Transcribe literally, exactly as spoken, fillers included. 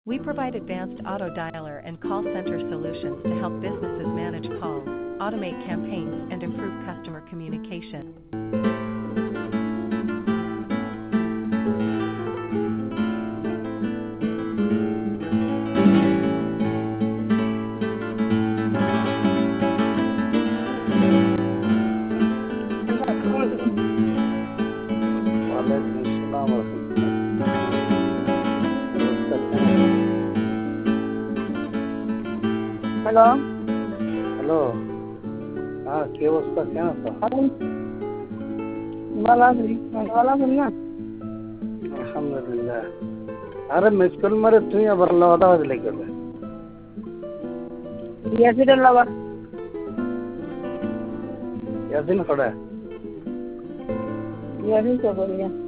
We provide advanced auto dialer and call center solutions to help businesses manage calls, automate campaigns, and improve customer communication. वालेकुम अस्सलाम hello hello হ্যাঁ কি অবস্থা কেন তো ভালো আছি ভালো আছেন না আলহামদুলিল্লাহ আরে মিস কল মারে তুই আবার কথা বাজলে কেন ইয়াসিরের লাভার ইয়াসিন খড়া ইয়াসিন তো করিয়া